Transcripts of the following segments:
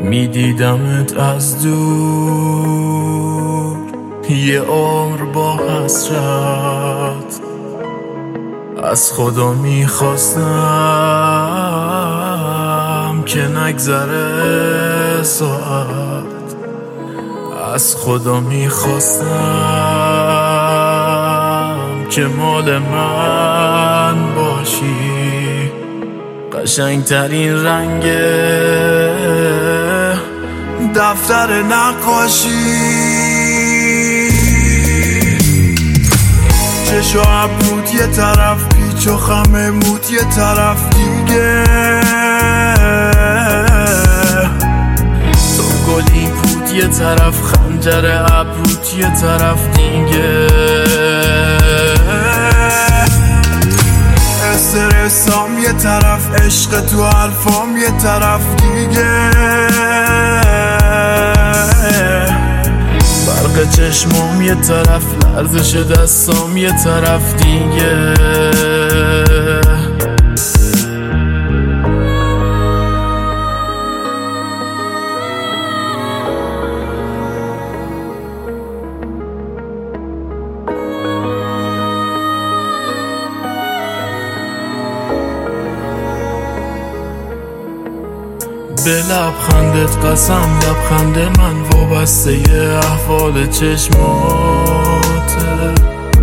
میدیدمت از دور، یه عمر با حسرت از خدا میخواستم که نگذره ساعت، از خدا میخواستم که مال من باشی. قشنگترین رنگ دفتر نقاشی، چشم و ابروت یه طرف، پیچ و خم موت یه طرف دیگه، تو گلی پوت یه طرف، خنجر ابروت یه طرف دیگه، استرسام یه طرف، عشق تو الفام یه طرف دیگه، برق چشمام یه طرف، لرزش دستام یه طرف دیگه. به لبخندت قسم، لبخند من وابسته یه احوال چشماته،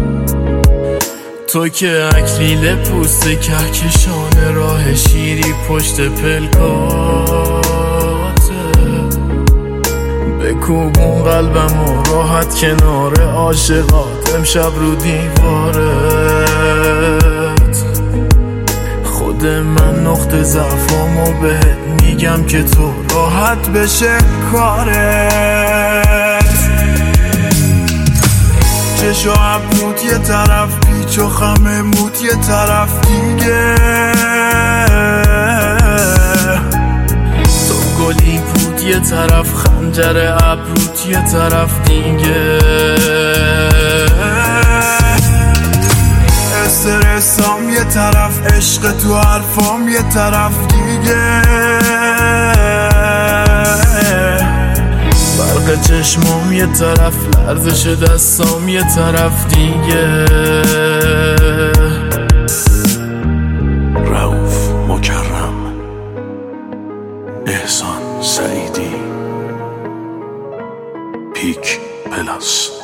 تو که اکلیل پوست کهکشان راه شیری پشت پلکاته، بکوبون قلبم و راحت کنار عاشقات، امشب رو دیوارت خود من نقطه ضعفامو بهت میگم که تو راحت بشه کارت، چشم و ابروت یه طرف، پیچ و خم موت یه طرف دیگه، تو گلی پوت یه طرف، خنجر ابروت یه طرف دیگه، استرسام یه طرف، عشق تو حرفام یه طرف دیگه، برق چشمام یه طرف، لرزش دستام یه طرف دیگه. رؤوف مکرم، احسان سعیدی، پیک پلاس.